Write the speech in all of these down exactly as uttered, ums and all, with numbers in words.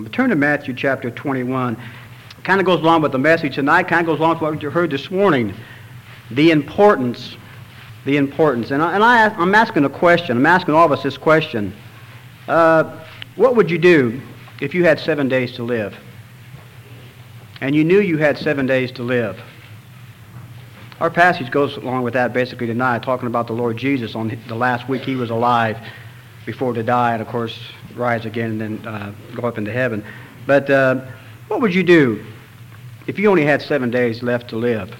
Turn to Matthew chapter twenty-one. Kind of goes along with the message tonight, kind of goes along with what you heard this morning. The importance, the importance. And, I, and I, I'm asking a question, I'm asking all of us this question. Uh, what would you do if you had seven days to live? And you knew you had seven days to live. Our passage goes along with that basically tonight, talking about the Lord Jesus on the last week he was alive before to die and, of course, rise again and then uh, go up into heaven. But uh, what would you do if you only had seven days left to live?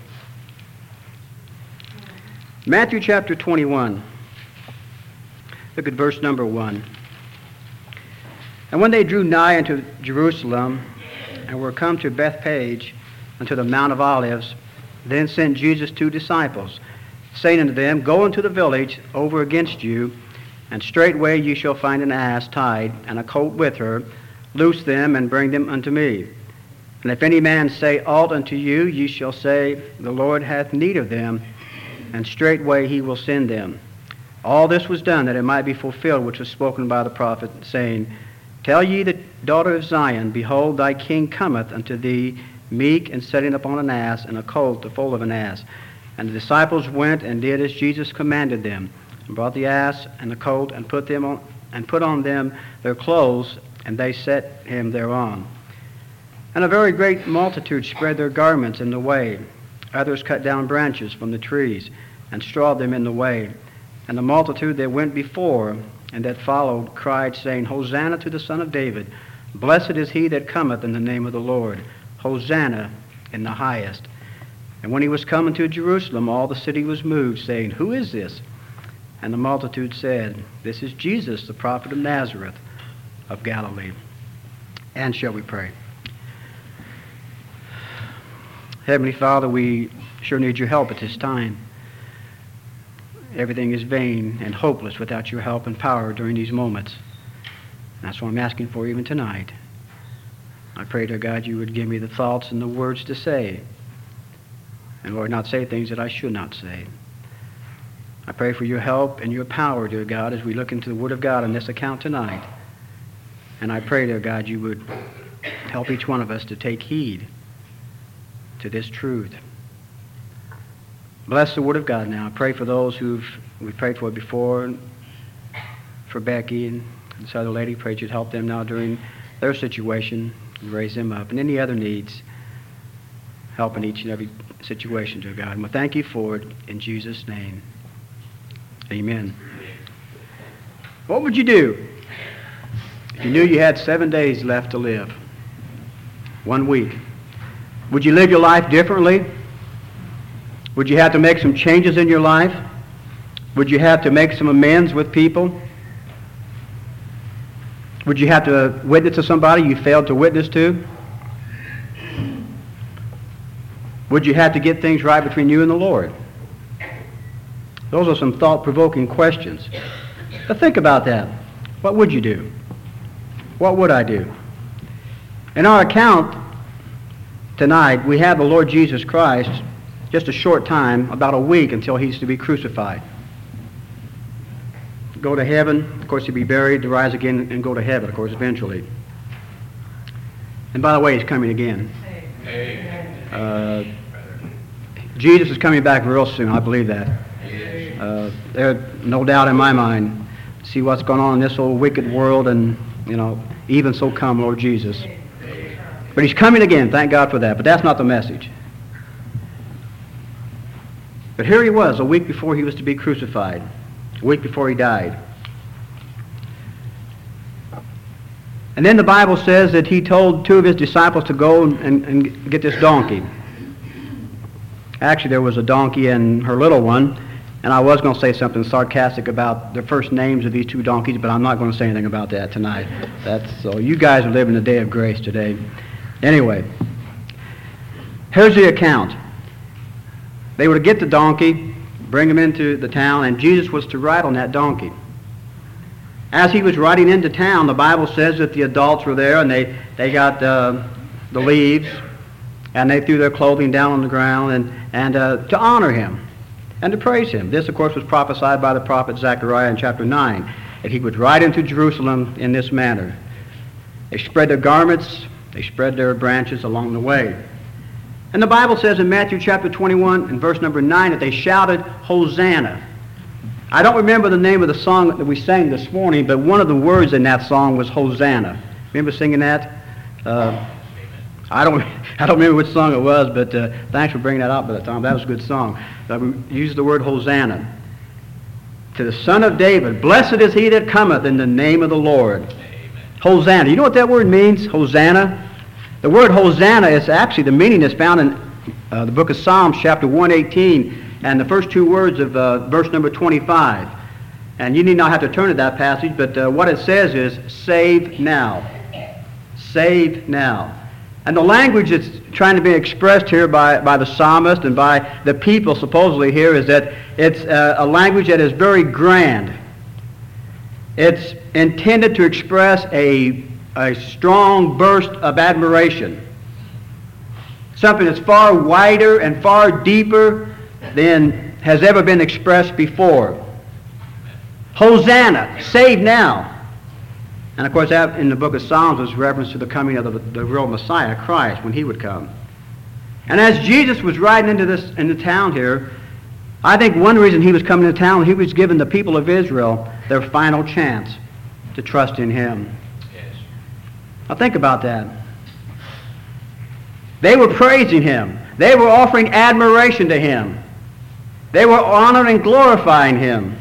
Matthew chapter twenty-one. Look at verse number one. And when they drew nigh unto Jerusalem and were come to Bethphage unto the Mount of Olives, then sent Jesus two disciples, saying unto them, Go into the village over against you, and straightway ye shall find an ass tied, and a colt with her. Loose them, and bring them unto me. And if any man say aught unto you, ye shall say, The Lord hath need of them, and straightway he will send them. All this was done that it might be fulfilled, which was spoken by the prophet, saying, Tell ye the daughter of Zion, Behold, thy king cometh unto thee, meek, and sitting upon an ass, and a colt, the foal of an ass. And the disciples went and did as Jesus commanded them, and brought the ass and the colt, and put them on, and put on them their clothes, and they set him thereon. And a very great multitude spread their garments in the way. Others cut down branches from the trees, and strawed them in the way. And the multitude that went before and that followed cried, saying, Hosanna to the Son of David. Blessed is he that cometh in the name of the Lord. Hosanna in the highest. And when he was come into Jerusalem, all the city was moved, saying, Who is this? And the multitude said, This is Jesus, the prophet of Nazareth of Galilee. And shall we pray? Heavenly Father, we sure need your help at this time. Everything is vain and hopeless without your help and power during these moments. And that's what I'm asking for even tonight. I pray, dear God, you would give me the thoughts and the words to say. And Lord, not say things that I should not say. I pray for your help and your power, dear God, as we look into the Word of God on this account tonight. And I pray, dear God, you would help each one of us to take heed to this truth. Bless the Word of God now. I pray for those who've we prayed for before, for Becky and this other lady. Pray you'd help them now during their situation and raise them up. And any other needs, help in each and every situation, dear God. And we thank you for it in Jesus' name. Amen. What would you do if you knew you had seven days left to live? One week. Would you live your life differently? Would you have to make some changes in your life? Would you have to make some amends with people? Would you have to witness to somebody you failed to witness to? Would you have to get things right between you and the Lord? Those are some thought-provoking questions. But think about that. What would you do? What would I do? In our account tonight, we have the Lord Jesus Christ just a short time, about a week until he's to be crucified. Go to heaven, of course he'll be buried, to rise again and go to heaven, of course, eventually. And by the way, he's coming again. Uh, Jesus is coming back real soon, I believe that. Uh, there's no doubt in my mind. See what's going on in this old wicked world, and, you know, even so come, Lord Jesus. But he's coming again, thank God for that. But that's not the message. But here he was, a week before he was to be crucified, a week before he died. And then the Bible says that he told two of his disciples to go and, and, and get this donkey. Actually, there was a donkey and her little one, and I was going to say something sarcastic about the first names of these two donkeys, but I'm not going to say anything about that tonight. That's so you guys are living the day of grace today. Anyway, here's the account. They were to get the donkey, bring him into the town, and Jesus was to ride on that donkey. As he was riding into town, the Bible says that the adults were there, and they, they got uh, the leaves, and they threw their clothing down on the ground and, and uh, to honor him and to praise him. This, of course, was prophesied by the prophet Zechariah in chapter nine, that he would ride into Jerusalem in this manner. They spread their garments, they spread their branches along the way. And the Bible says in Matthew chapter twenty-one and verse number nine that they shouted, Hosanna. I don't remember the name of the song that we sang this morning, but one of the words in that song was Hosanna. Remember singing that? Uh, I don't I don't remember which song it was, but uh, thanks for bringing that up by the time. That was a good song. Uh, we used the word Hosanna. To the Son of David, blessed is he that cometh in the name of the Lord. Amen. Hosanna. You know what that word means, Hosanna? The word Hosanna is actually, the meaning is found in uh, the book of Psalms, chapter one eighteen, and the first two words of uh, verse number twenty-five. And you need not have to turn to that passage, but uh, what it says is, save now. Save now. And the language that's trying to be expressed here by, by the psalmist and by the people supposedly here is that it's uh, a language that is very grand. It's intended to express a, a strong burst of admiration. Something that's far wider and far deeper than has ever been expressed before. Hosanna, save now. And of course, that in the book of Psalms was reference to the coming of the, the real Messiah, Christ, when he would come. And as Jesus was riding into this into town here, I think one reason he was coming to town, he was giving the people of Israel their final chance to trust in him. Yes. Now think about that. They were praising him. They were offering admiration to him. They were honoring and glorifying him.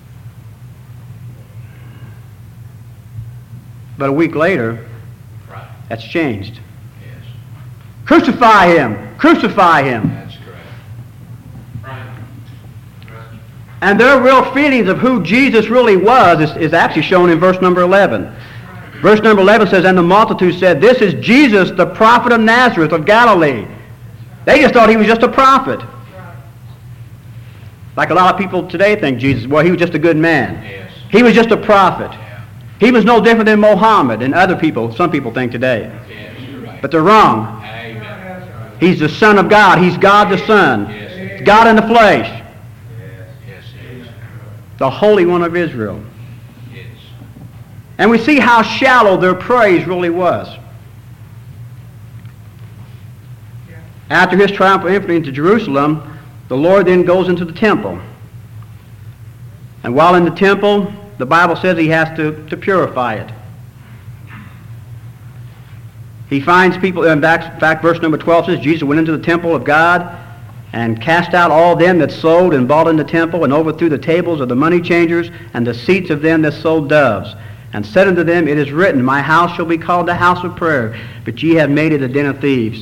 But a week later, right. That's changed. Yes. Crucify him! Crucify him! That's correct. Right. Right. And their real feelings of who Jesus really was is, is actually shown in verse number eleven. Right. Verse number eleven says, and the multitude said, this is Jesus, the prophet of Nazareth of Galilee. They just thought he was just a prophet. Right. Like a lot of people today think Jesus, well, he was just a good man. Yes. He was just a prophet. He was no different than Mohammed and other people, some people think today. Yes, you're right. But they're wrong. Amen. He's the Son of God. He's God the Son. Yes. God in the flesh. Yes, yes, yes. The Holy One of Israel. Yes. And we see how shallow their praise really was. After his triumphal entry into Jerusalem, the Lord then goes into the temple. And while in the temple, the Bible says he has to, to purify it. He finds people, in fact, fact, verse number twelve says, Jesus went into the temple of God and cast out all them that sold and bought in the temple, and overthrew the tables of the money changers and the seats of them that sold doves, and said unto them, it is written, my house shall be called the house of prayer, but ye have made it a den of thieves.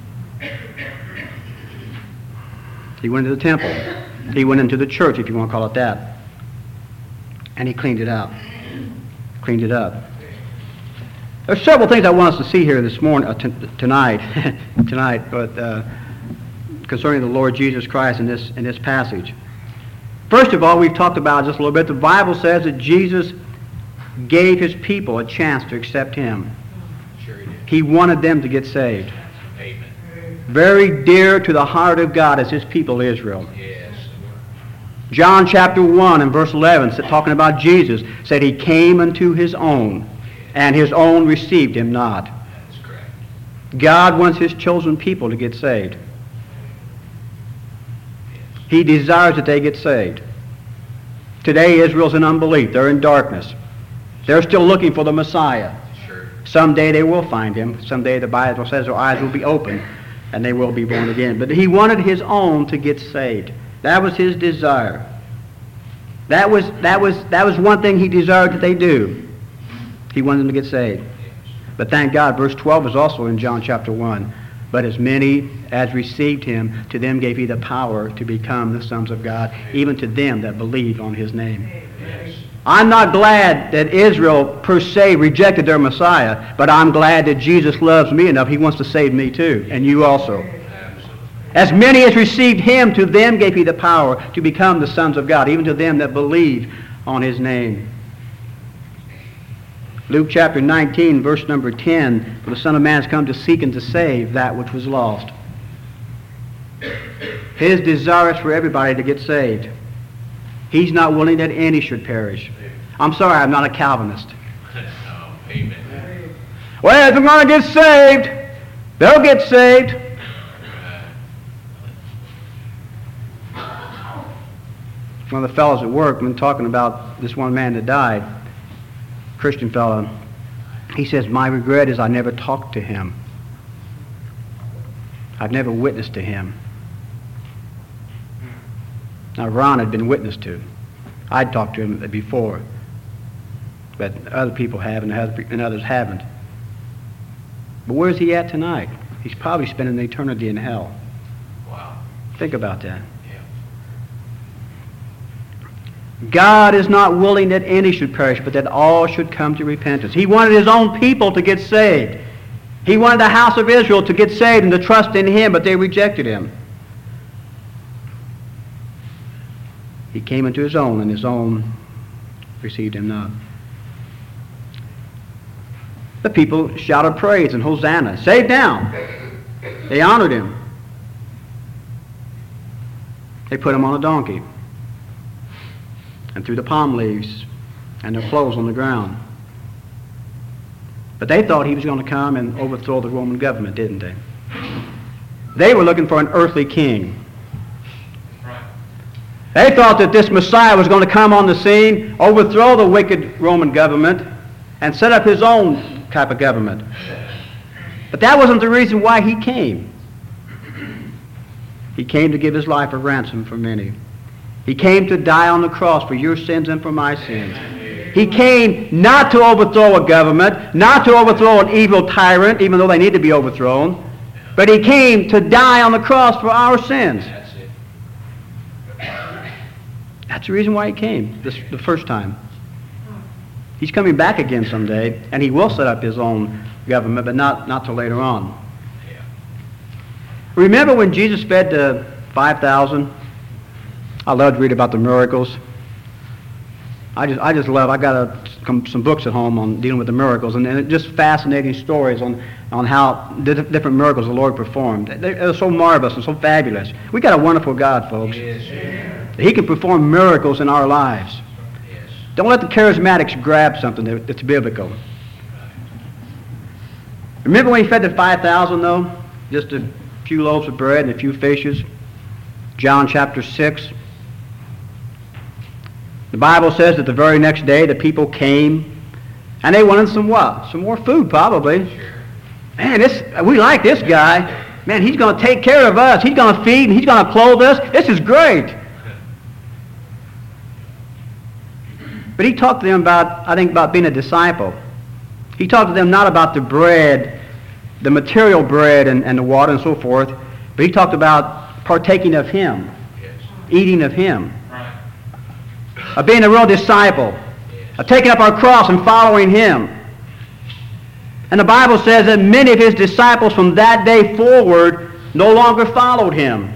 He went into the temple. He went into the church, if you want to call it that. And he cleaned it out. Cleaned it up. There's several things I want us to see here this morning, uh, t- tonight, tonight, but uh, concerning the Lord Jesus Christ in this in this passage. First of all, we've talked about just a little bit. The Bible says that Jesus gave his people a chance to accept him. Sure he did. He wanted them to get saved. Amen. Very dear to the heart of God is his people Israel. Yes. John chapter one and verse eleven, talking about Jesus, said he came unto his own, and his own received him not. That's correct. God wants his chosen people to get saved. He desires that they get saved. Today Israel's in unbelief. They're in darkness. They're still looking for the Messiah. Sure. Someday they will find him. Someday the Bible says their eyes will be open and they will be born again. But he wanted his own to get saved. That was his desire. That was that was that was one thing he desired that they do. He wanted them to get saved. But thank God, verse twelve is also in John chapter one. But as many as received him, to them gave he the power to become the sons of God, even to them that believe on his name. Yes. I'm not glad that Israel per se rejected their Messiah, but I'm glad that Jesus loves me enough. He wants to save me too, and you also. As many as received him, to them gave he the power to become the sons of God, even to them that believe on his name. Luke chapter nineteen, verse number ten, for the Son of Man has come to seek and to save that which was lost. His desire is for everybody to get saved. He's not willing that any should perish. I'm sorry, I'm not a Calvinist. No, amen. Well, if they're going to get saved, they'll get saved. One of the fellows at work, when talking about this one man that died, Christian fellow, he says, my regret is I never talked to him. I've never witnessed to him. Now, Ron had been witnessed to. I'd talked to him before, but other people have and others haven't. But where's he at tonight? He's probably spending eternity in hell. Wow. Think about that. Yeah. God is not willing that any should perish, but that all should come to repentance. He wanted his own people to get saved. He wanted the house of Israel to get saved and to trust in him, but they rejected him. He came into his own, and his own received him not. The people shouted praise and Hosanna. Saved now. They honored him. They put him on a donkey and threw the palm leaves and their clothes on the ground. But they thought he was going to come and overthrow the Roman government, didn't they? They were looking for an earthly king. They thought that this Messiah was going to come on the scene, overthrow the wicked Roman government, and set up his own type of government. But that wasn't the reason why he came. He came to give his life a ransom for many. He came to die on the cross for your sins and for my sins. He came not to overthrow a government, not to overthrow an evil tyrant, even though they need to be overthrown, but he came to die on the cross for our sins. That's it. That's the reason why he came this, the first time. He's coming back again someday, and he will set up his own government, but not, not till later on. Yeah. Remember when Jesus fed the five thousand? I love to read about the miracles. I just, I just love, I got a, some, some books at home on dealing with the miracles, and, and just fascinating stories on, on how di- different miracles the Lord performed. They, they're so marvelous and so fabulous. We got a wonderful God, folks. Yes, yeah. He can perform miracles in our lives. Yes. Don't let the charismatics grab something that, that's biblical. Remember when he fed the five thousand, though? Just a few loaves of bread and a few fishes? John chapter six. The Bible says that the very next day the people came, and they wanted some what? Some more food, probably. Sure. Man, this we like this guy. Man, he's going to take care of us. He's going to feed, and he's going to clothe us. This is great. But he talked to them about, I think, about being a disciple. He talked to them not about the bread, the material bread and, and the water and so forth, but he talked about partaking of him, Yes. eating of him, Right. of being a real disciple, Yes. of taking up our cross and following him. And the Bible says that many of his disciples from that day forward no longer followed him.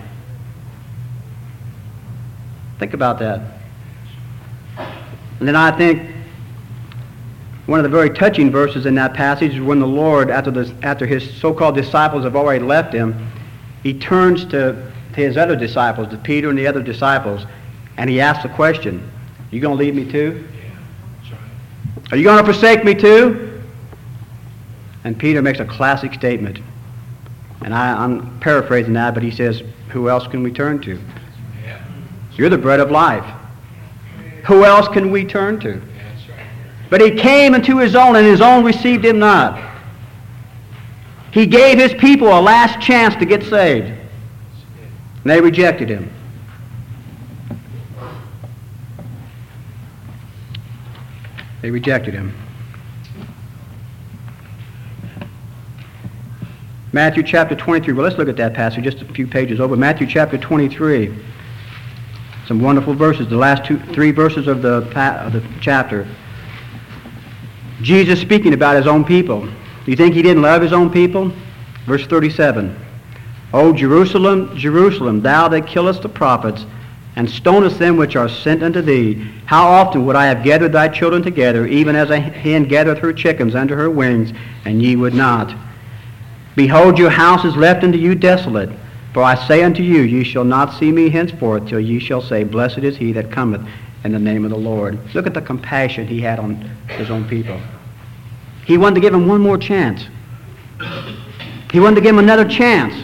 Think about that. And then I think one of the very touching verses in that passage is when the Lord, after, the, after his so-called disciples have already left him, he turns to, to his other disciples, to Peter and the other disciples, and he asks the question, you going to leave me too? Yeah. That's right. Are you going to forsake me too? And Peter makes a classic statement. And I, I'm paraphrasing that, but he says, who else can we turn to? Yeah. You're the bread of life. Who else can we turn to? That's right. But he came into his own, and his own received him not. He gave his people a last chance to get saved. And they rejected him. They rejected him. Matthew chapter twenty-three. Well, let's look at that passage just a few pages over. Matthew chapter twenty-three. Some wonderful verses. The last two, three verses of the, of the chapter. Jesus speaking about his own people. Do you think he didn't love his own people? Verse thirty-seven. O Jerusalem, Jerusalem, thou that killest the prophets, and stonest them which are sent unto thee, how often would I have gathered thy children together, even as a hen gathereth her chickens under her wings, and ye would not. Behold, your house is left unto you desolate. For I say unto you, ye shall not see me henceforth, till ye shall say, Blessed is he that cometh in the name of the Lord. Look at the compassion he had on his own people. He wanted to give him one more chance. He wanted to give him another chance.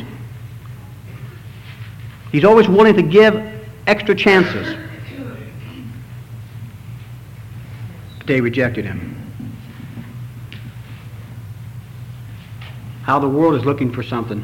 He's always willing to give extra chances. But they rejected him. How the world is looking for something.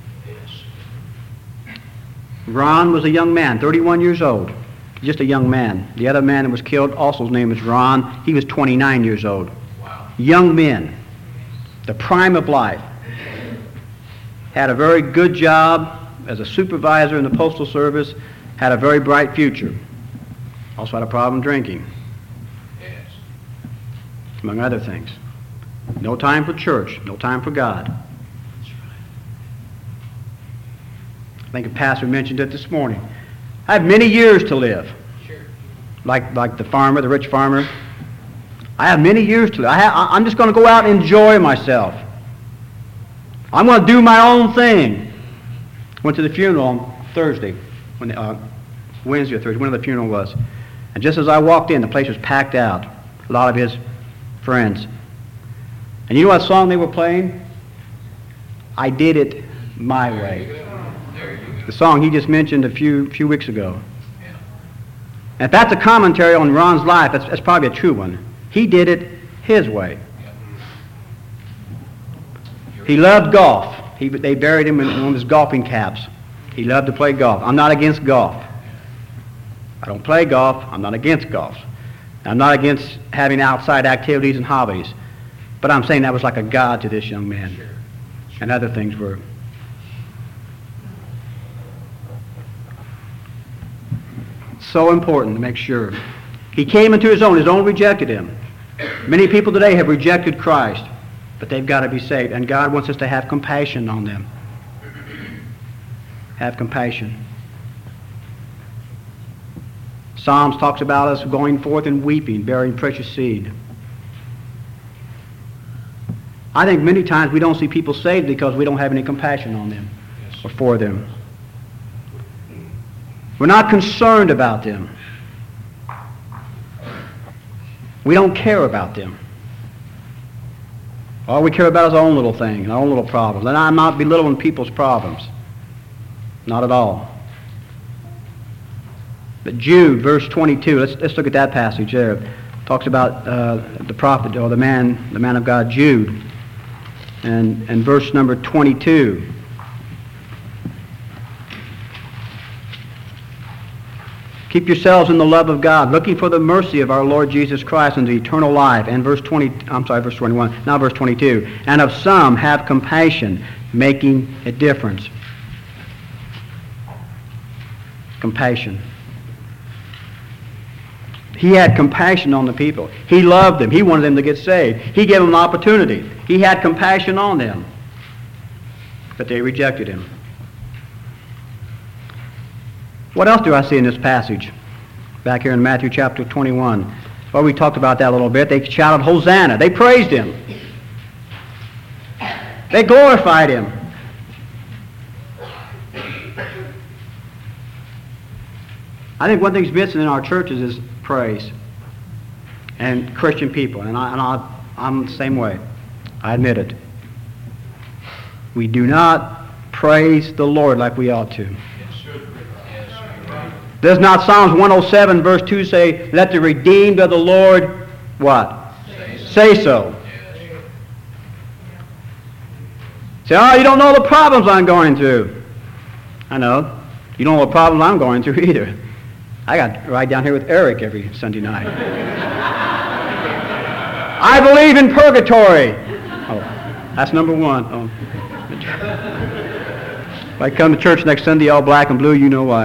Ron was a young man, thirty-one years old. Just a young man. The other man that was killed, also his name was Ron. He was twenty-nine years old. Wow. Young men. The prime of life. Had a very good job as a supervisor in the Postal Service. Had a very bright future. Also had a problem drinking, Yes. among other things. No time for church. No time for God. That's right. I think a pastor mentioned it this morning. I have many years to live. Sure. Like, like the farmer, the rich farmer. I have many years to live. I ha- I'm just going to go out and enjoy myself. I'm going to do my own thing. Went to the funeral on Thursday, when uh, Wednesday or Thursday, when the funeral was. And just as I walked in, the place was packed out. A lot of his friends. And you know what song they were playing? I Did It My There you Way. go. There you go. The song he just mentioned a few few weeks ago. Yeah. And if that's a commentary on Ron's life, that's, that's probably a true one. He did it his way. Yeah. He loved golf. He, they buried him in one of his golfing caps. He loved to play golf. I'm not against golf. I don't play golf. I'm not against golf. I'm not against having outside activities and hobbies. But I'm saying that was like a god to this young man. Sure. And other things were. So important to make sure. He came into his own. His own rejected him. Many people today have rejected Christ, but they've got to be saved. And God wants us to have compassion on them. Have compassion. Psalms talks about us going forth and weeping, bearing precious seed. I think many times we don't see people saved because we don't have any compassion on them Yes. or for them. We're not concerned about them. We don't care about them. All we care about is our own little thing, our own little problems. And I'm not belittling people's problems. Not at all. But Jude, verse twenty-two, let's, let's look at that passage there. It talks about uh, the prophet, or the man, the man of God, Jude. And, and verse number twenty-two. Keep yourselves in the love of God, looking for the mercy of our Lord Jesus Christ unto eternal life. And verse twenty, I'm sorry, verse twenty-one, now verse twenty-two. And of some have compassion, making a difference. Compassion. He had compassion on the people. He loved them. He wanted them to get saved. He gave them an opportunity. He had compassion on them. But they rejected him. What else do I see in this passage? Back here in Matthew chapter twenty-one. Well, we talked about that a little bit. They shouted, Hosanna. They praised him. They glorified him. I think one thing's missing in our churches is praise. And Christian people. And, I, and I, I'm the same way. I admit it. We do not praise the Lord like we ought to. Yes, sir. Yes, you're right. Does not Psalms one oh seven verse two say, let the redeemed of the Lord, what? Say so. Say so. Yes. Say, oh, you don't know the problems I'm going through. I know. You don't know the problems I'm going through either. I got to ride down here with Eric every Sunday night. I believe in purgatory. Oh, that's number one. Oh. If I come to church next Sunday all black and blue, you know why.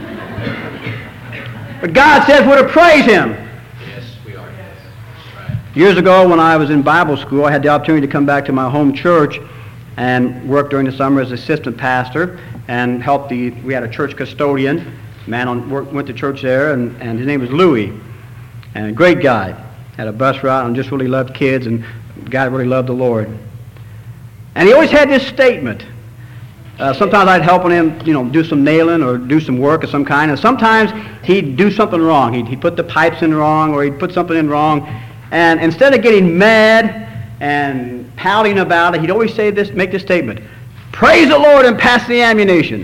But God says we're to praise him. Yes, we are. That's right. Years ago when I was in Bible school, I had the opportunity to come back to my home church and work during the summer as assistant pastor and help the, we had a church custodian, man on, work, went to church there, and, and his name was Louis, and a great guy. Had a bus route and just really loved kids, and the guy really loved the Lord. And he always had this statement. Uh, sometimes I'd help him, you know, do some nailing or do some work of some kind, and sometimes he'd do something wrong. He'd, he'd put the pipes in wrong, or he'd put something in wrong, and instead of getting mad and pouting about it, he'd always say this, make this statement, "Praise the Lord and pass the ammunition."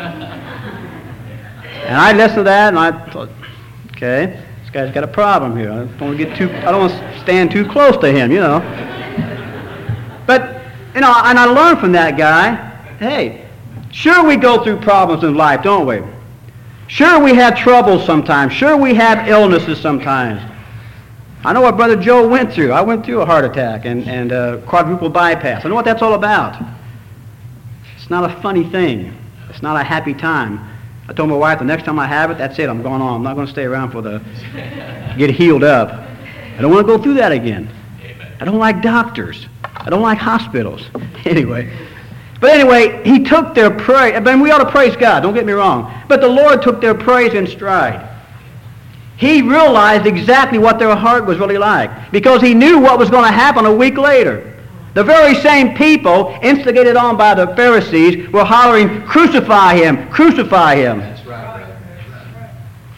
And I listened to that, and I thought, okay, this guy's got a problem here. I don't want to get too, I don't want to stand too close to him, you know. But, you know, and I learned from that guy, hey, sure we go through problems in life, don't we? Sure we have troubles sometimes. Sure we have illnesses sometimes. I know what Brother Joe went through. I went through a heart attack and, and a quadruple bypass. I know what that's all about. It's not a funny thing. It's not a happy time. I told my wife, the next time I have it, that's it. I'm going on. I'm not going to stay around for the, get healed up. I don't want to go through that again. I don't like doctors. I don't like hospitals. Anyway. But anyway, he took their praise. I mean, we ought to praise God, don't get me wrong. But the Lord took their praise in stride. He realized exactly what their heart was really like, because he knew what was going to happen a week later. The very same people, instigated on by the Pharisees, were hollering, "Crucify him! Crucify him!" That's right, brother. That's right.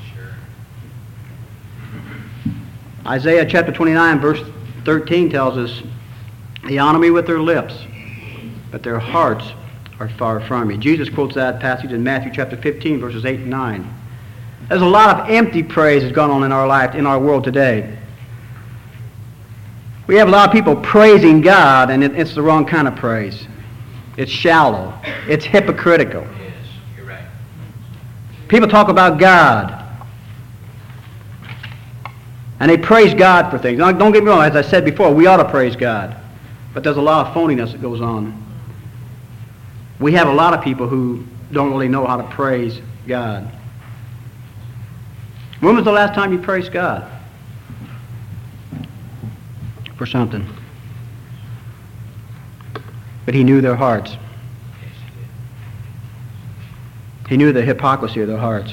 Sure. Isaiah chapter twenty-nine, verse thirteen tells us, "They honor me with their lips, but their hearts are far from me." Jesus quotes that passage in Matthew chapter fifteen, verses eight and nine. There's a lot of empty praise that's gone on in our life, in our world today. We have a lot of people praising God, and it, it's the wrong kind of praise. It's shallow. It's hypocritical. Yes, you're right. People talk about God, and they praise God for things. Now, don't get me wrong, as I said before, we ought to praise God. But there's a lot of phoniness that goes on. We have a lot of people who don't really know how to praise God. When was the last time you praised God for something? But he knew their hearts. He knew the hypocrisy of their hearts.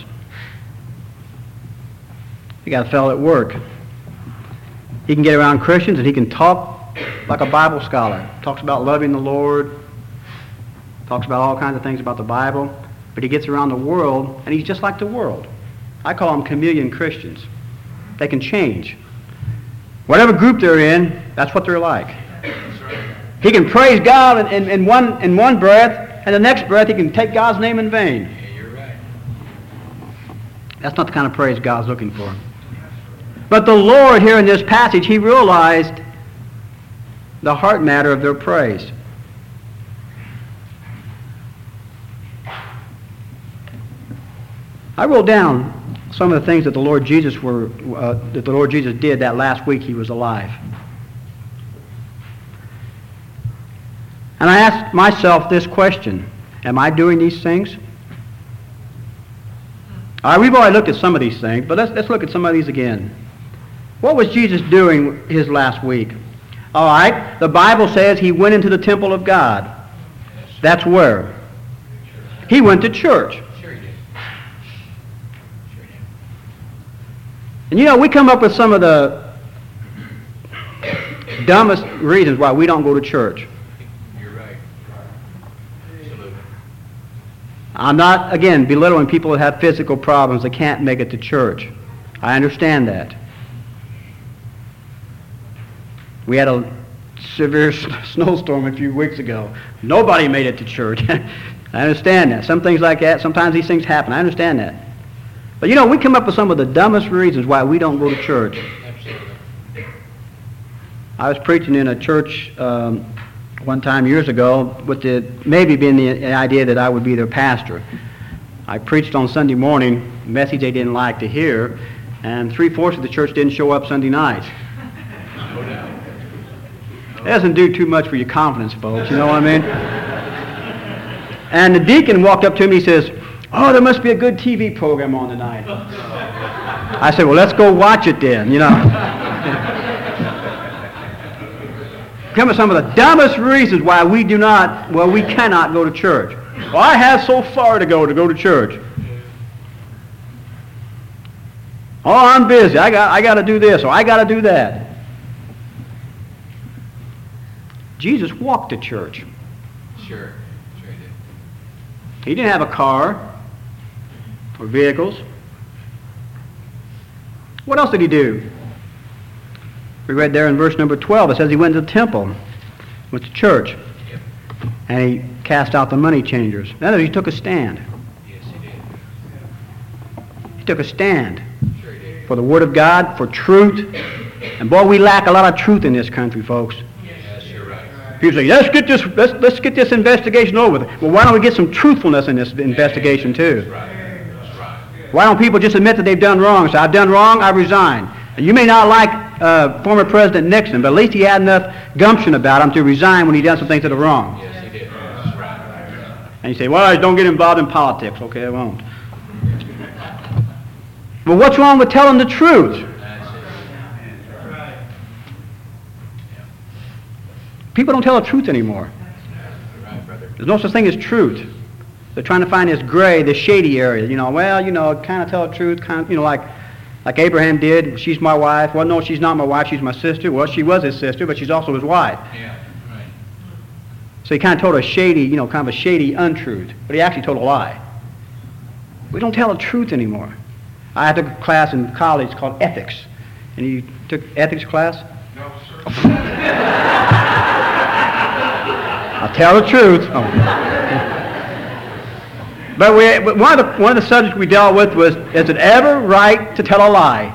You got a fellow at work. He can get around Christians and he can talk like a Bible scholar. Talks about loving the Lord. Talks about all kinds of things about the Bible. But he gets around the world and he's just like the world. I call them chameleon Christians. They can change. Whatever group they're in, that's what they're like. He can praise God in, in, in, one, in one breath, and the next breath he can take God's name in vain. Yeah, you're right. That's not the kind of praise God's looking for. But the Lord here in this passage, he realized the heart matter of their praise. I wrote down some of the things that the Lord Jesus were uh, that the Lord Jesus did that last week he was alive. And I asked myself this question: am I doing these things? All right, we've already looked at some of these things, but let's let's look at some of these again. What was Jesus doing his last week? All right, the Bible says he went into the temple of God. That's where? He went to church. And you know, we come up with some of the dumbest reasons why we don't go to church. You're right. Absolutely. I'm not, again, belittling people that have physical problems that can't make it to church. I understand that. We had a severe snowstorm a few weeks ago. Nobody made it to church. I understand that. Some things like that, sometimes these things happen. I understand that. But you know, we come up with some of the dumbest reasons why we don't go to church. Absolutely. I was preaching in a church um, one time years ago with the maybe being the idea that I would be their pastor. I preached on Sunday morning, a message they didn't like to hear, and three-fourths of the church didn't show up Sunday night. No doubt. It doesn't do too much for your confidence, folks, you know what I mean? And the deacon walked up to me and he says, "Oh, there must be a good T V program on tonight." I said, "Well, let's go watch it then," you know. Come with some of the dumbest reasons why we do not, well, we cannot go to church. Well, I have so far to go to go to church. Oh, I'm busy. I got, I got to do this or I got to do that. Jesus walked to church. Sure. Sure he did. He didn't have a car or vehicles. What else did he do? We read there in verse number twelve, it says he went to the temple, went to church, Yep. and he cast out the money changers. In other words, he took a stand. Yes, he did. He took a stand Sure he did. for the Word of God, for truth. And boy, we lack a lot of truth in this country, folks. Yes, you're right. People say, let's get this, let's, let's get this investigation over with. Well, why don't we get some truthfulness in this investigation too? That's right. That's right. Why don't people just admit that they've done wrong? Say, I've done wrong, I resign. And you may not like uh, former President Nixon, but at least he had enough gumption about him to resign when he done some things that are wrong. Yes, he did. That's right. And you say, well, I don't get involved in politics. Okay, I won't. Well, what's wrong with telling the truth? That's it. People don't tell the truth anymore. You're right, brother. There's no such thing as truth. They're trying to find this gray, this shady area. You know, well, you know, kind of tell the truth, kind of, you know, like like Abraham did. She's my wife. Well, no, she's not my wife. She's my sister. Well, she was his sister, but she's also his wife. Yeah, right. So he kind of told a shady, you know, kind of a shady untruth. But he actually told a lie. We don't tell the truth anymore. I took a class in college called ethics. And you took ethics class? No, sir. I'll tell the truth. Oh. But, we, but one, of the, one of the subjects we dealt with was, is it ever right to tell a lie?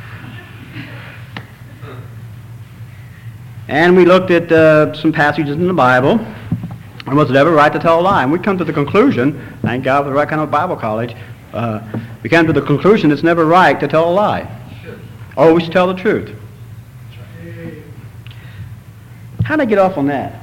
And we looked at uh, some passages in the Bible, and was it ever right to tell a lie? And we come to the conclusion, thank God for the right kind of Bible college, uh, we came to the conclusion it's never right to tell a lie. Sure. Always tell the truth. How'd I get off on that?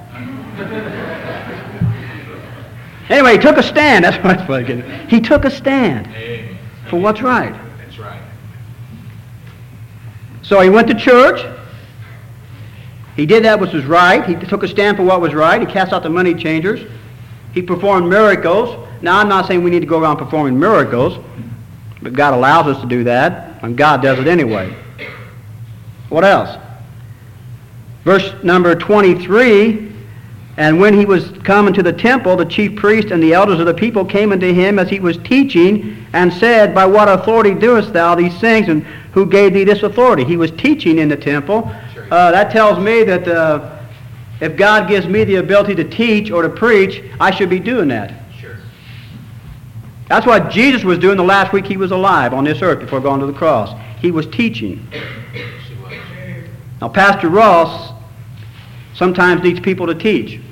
Anyway, he took a stand. That's what I get. He took a stand Amen. for what's right. That's right. So he went to church. He did that which was right. He took a stand for what was right. He cast out the money changers. He performed miracles. Now, I'm not saying we need to go around performing miracles, but God allows us to do that, and God does it anyway. What else? Verse number twenty-three, and when he was come into the temple, the chief priest and the elders of the people came unto him as he was teaching, and said, by what authority doest thou these things, and who gave thee this authority? He was teaching in the temple. Uh, that tells me that uh, if God gives me the ability to teach or to preach, I should be doing that. Sure. That's what Jesus was doing the last week he was alive on this earth before going to the cross. He was teaching. Yes, he was. Now, Pastor Ross sometimes needs people to teach.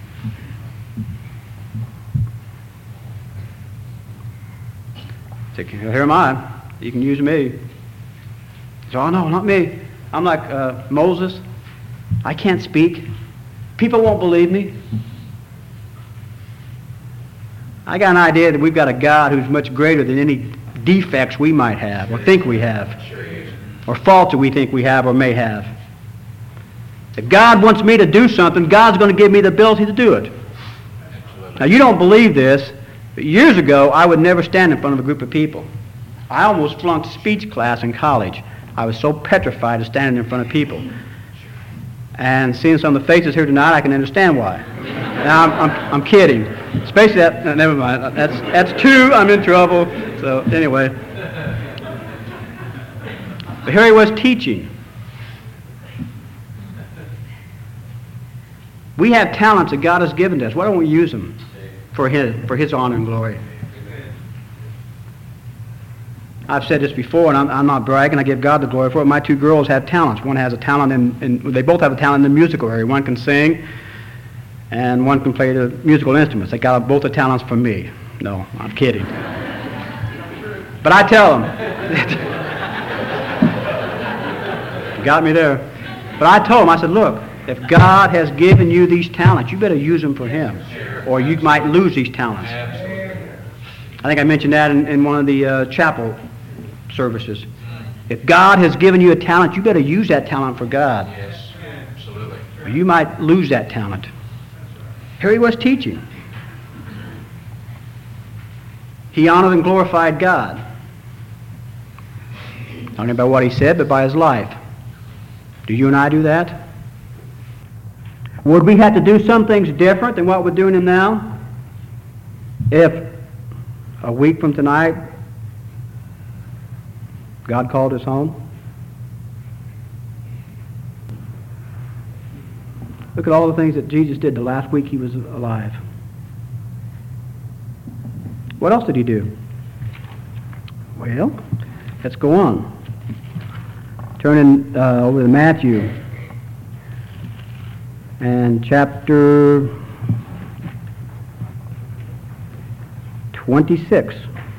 Say, here am I. You can use me. So, oh no, not me. I'm like uh, Moses. I can't speak. People won't believe me. I got an idea that we've got a God who's much greater than any defects we might have or think we have, Sure he is. or faults that we think we have or may have. If God wants me to do something, God's going to give me the ability to do it. Absolutely. Now, you don't believe this, but years ago, I would never stand in front of a group of people. I almost flunked speech class in college. I was so petrified of standing in front of people. And seeing some of the faces here tonight, I can understand why. Now, I'm, I'm, I'm kidding. Especially that, no, never mind. That's, that's two, I'm in trouble. So, anyway. But here he was teaching. We have talents that God has given to us. Why don't we use them for His, for His honor and glory? I've said this before, and I'm, I'm not bragging. I give God the glory for it. My two girls have talents. One has a talent in, in, they both have a talent in the musical area. One can sing, and one can play the musical instruments. They got both the talents from me. No, I'm kidding. But I tell them. You got me there. But I told them, I said, look, if God has given you these talents, you better use them for Him, or you might lose these talents. Absolutely. I think I mentioned that in, in one of the uh, chapel services. If God has given you a talent, you better use that talent for God, Yes, absolutely. or you might lose that talent. Here he was teaching. He honored and glorified God. Not only by what he said, but by his life. Do you and I do that? Would we have to do some things different than what we're doing now? If a week from tonight, God called us home? Look at all the things that Jesus did the last week he was alive. What else did he do? Well, let's go on. Turning uh, over to Matthew and chapter twenty-six.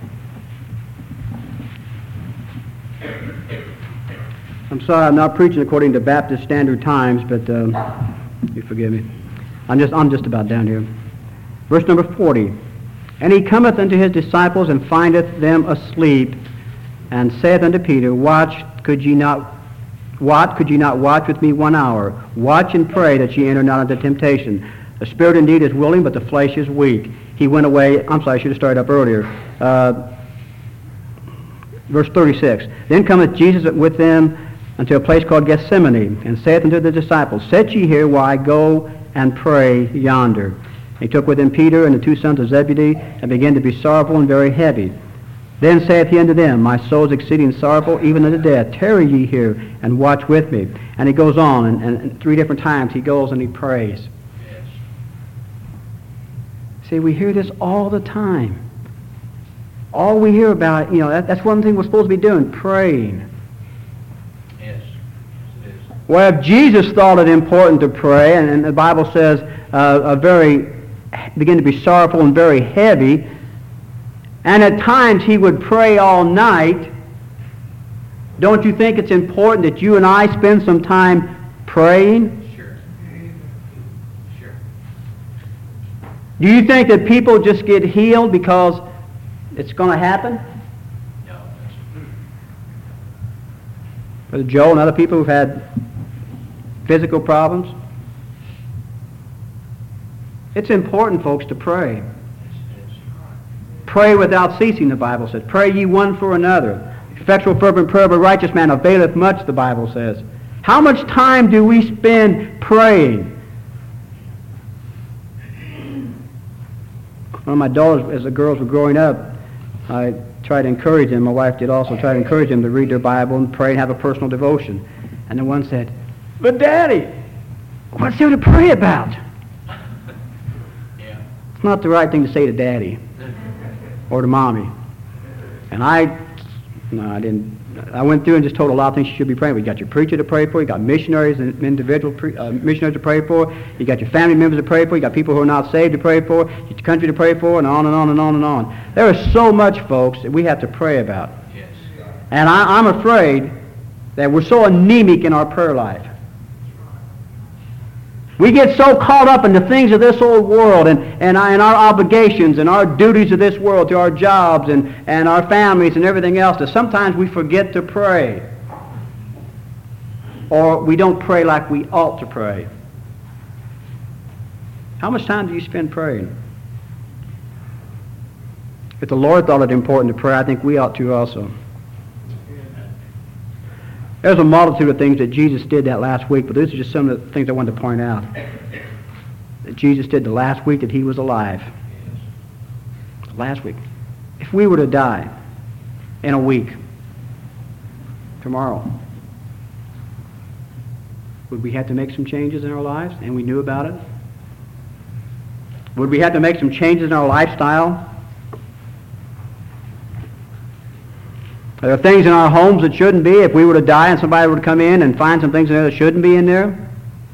I'm sorry, I'm not preaching according to Baptist Standard Times, but um, you forgive me. I'm just I'm just about down here. Verse number forty. And he cometh unto his disciples, and findeth them asleep, and saith unto Peter, Watch, could ye not, what, could ye not watch with me one hour? Watch and pray that ye enter not into temptation. The spirit indeed is willing, but the flesh is weak. He went away, I'm sorry, I should have started up earlier. Uh, verse thirty-six. Then cometh Jesus with them unto a place called Gethsemane, and saith unto the disciples, Set ye here while I go and pray yonder. He took with him Peter and the two sons of Zebedee, and began to be sorrowful and very heavy. Then saith he unto them, My soul is exceeding sorrowful, even unto death. Tarry ye here, and watch with me. And he goes on, and, and, and three different times he goes and he prays. Yes. See, we hear this all the time. All we hear about, you know, that, that's one thing we're supposed to be doing, praying. Yes. It is. Well, if Jesus thought it important to pray, and, and the Bible says uh, a very begin to be sorrowful and very heavy, and at times he would pray all night, don't you think it's important that you and I spend some time praying? Sure. Sure. Do you think that people just get healed because it's going to happen? No. That's, Brother Joel and other people who've had physical problems? It's important, folks, to pray. it is. Pray without ceasing, the Bible says. Pray ye one for another. Effectual fervent prayer of a righteous man availeth much, the Bible says. How much time do we spend praying? One of my daughters, as the girls were growing up, I tried to encourage them, my wife did also, try to encourage them to read their Bible and pray and have a personal devotion. And the one said, But Daddy, what's there to pray about? Yeah. It's not the right thing to say to Daddy or to Mommy. And I, no, I didn't. I went through and just told a lot of things you should be praying for. You got your preacher to pray for. You got missionaries and individual pre, uh, missionaries to pray for. You got your family members to pray for. You got people who are not saved to pray for. You got your country to pray for, and on and on and on and on. There is so much, folks, that we have to pray about. Yes. And I, I'm afraid that we're so anemic in our prayer life. We get so caught up in the things of this old world and, and, and our obligations and our duties of this world to our jobs and, and our families and everything else that sometimes we forget to pray. Or we don't pray like we ought to pray. How much time do you spend praying? If the Lord thought it important to pray, I think we ought to also. There's a multitude of things that Jesus did that last week, but these are just some of the things I wanted to point out. That Jesus did the last week that he was alive. Last week. If we were to die in a week, tomorrow, would we have to make some changes in our lives, and we knew about it? Would we have to make some changes in our lifestyle? Are there things in our homes that shouldn't be? If we were to die and somebody were to come in and find some things in there that shouldn't be in there?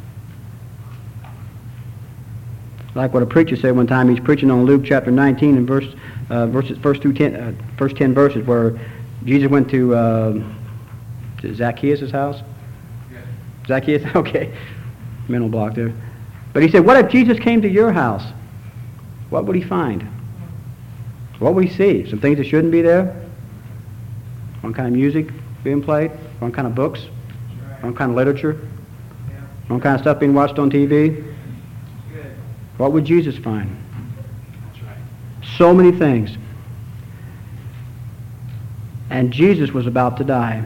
Like what a preacher said one time. He's preaching on Luke chapter nineteen and verse, uh, verses, first, through ten, uh, first ten verses where Jesus went to, uh, to Zacchaeus' house. Yes. Zacchaeus? Okay. Mental block there. But he said, what if Jesus came to your house? What would he find? What would he see? Some things that shouldn't be there? One kind of music being played, one kind of books, one kind of literature, one kind of stuff being watched on T V. What would Jesus find? That's right. So many things. And Jesus was about to die.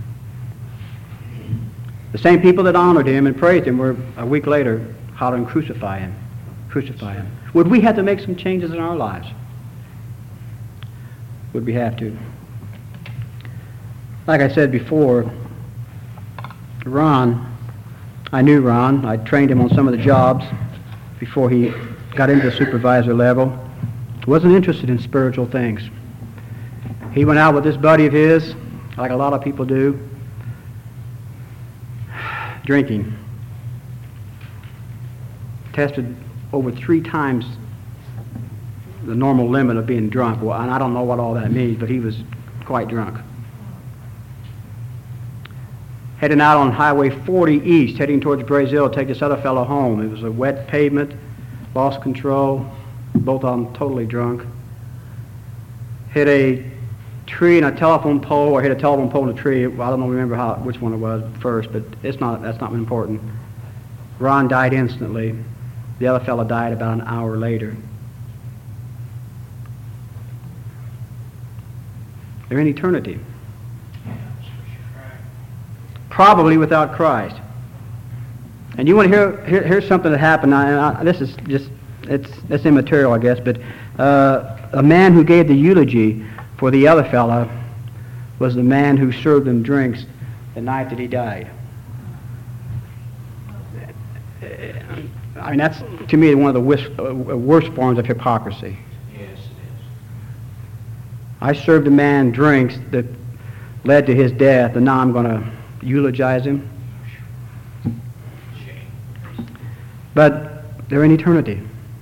The same people that honored him and praised him were a week later hollering, crucify him, crucify him. Would we have to make some changes in our lives? Would we have to? Like I said before, Ron I knew Ron. I trained him on some of the jobs before he got into the supervisor level. Wasn't interested in spiritual things. He went out with this buddy of his, like a lot of people do, drinking. Tested over three times the normal limit of being drunk. Well, and I don't know what all that means, but he was quite drunk. Heading out on Highway forty East, heading towards Brazil to take this other fellow home. It was a wet pavement, lost control, both of them totally drunk. Hit a tree and a telephone pole, or hit a telephone pole and a tree. Well, I don't know, remember how which one it was first, but it's not. That's not important. Ron died instantly. The other fellow died about an hour later. They're in eternity. Probably without Christ. And you want to hear, hear here's something that happened. I, I, this is just, it's, it's immaterial, I guess, but uh, a man who gave the eulogy for the other fella was the man who served him drinks the night that he died. I mean, that's, to me, one of the worst, uh, worst forms of hypocrisy. Yes, it is. I served a man drinks that led to his death, and now I'm going to eulogize him. Shame. But they're in eternity.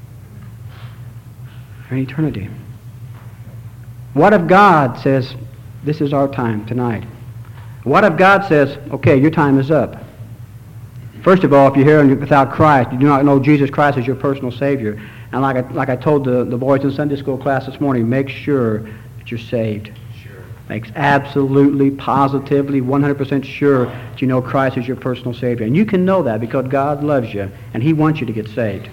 They're in eternity. What if God says, this is our time tonight? What if God says, okay, your time is up? First of all, if you're here and you're without Christ, you do not know Jesus Christ as your personal Savior. And like I, like I told the, the boys in Sunday school class this morning, make sure that you're saved. Sure. Make absolutely, positively, one hundred percent sure that you know Christ as your personal Savior. And you can know that because God loves you, and He wants you to get saved.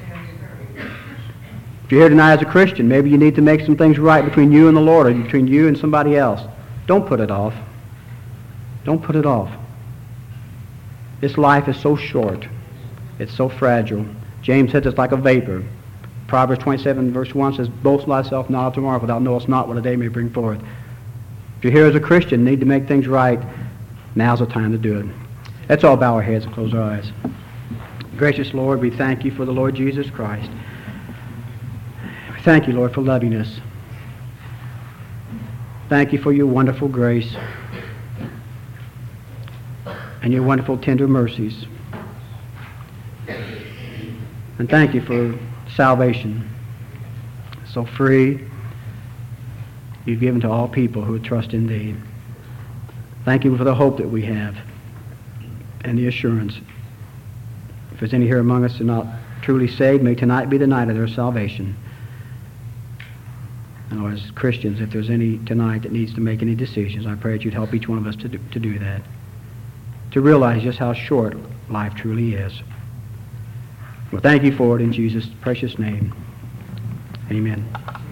If you're here tonight as a Christian, maybe you need to make some things right between you and the Lord, or between you and somebody else. Don't put it off. Don't put it off. This life is so short. It's so fragile. James says it's like a vapor. Proverbs twenty-seven verse one says, boast thyself not of tomorrow, for thou knowest not what a day may bring forth. If you're here as a Christian, need to make things right, now's the time to do it. Let's all bow our heads and close our eyes. Gracious Lord, we thank you for the Lord Jesus Christ. We thank you, Lord, for loving us. Thank you for your wonderful grace and your wonderful tender mercies. And thank you for salvation, so free, you've given to all people who trust in thee. Thank you for the hope that we have and the assurance. If there's any here among us who are not truly saved, may tonight be the night of their salvation. And Lord, as Christians, if there's any tonight that needs to make any decisions, I pray that you'd help each one of us to do, to do that, to realize just how short life truly is. Well, thank you for it in Jesus' precious name. Amen.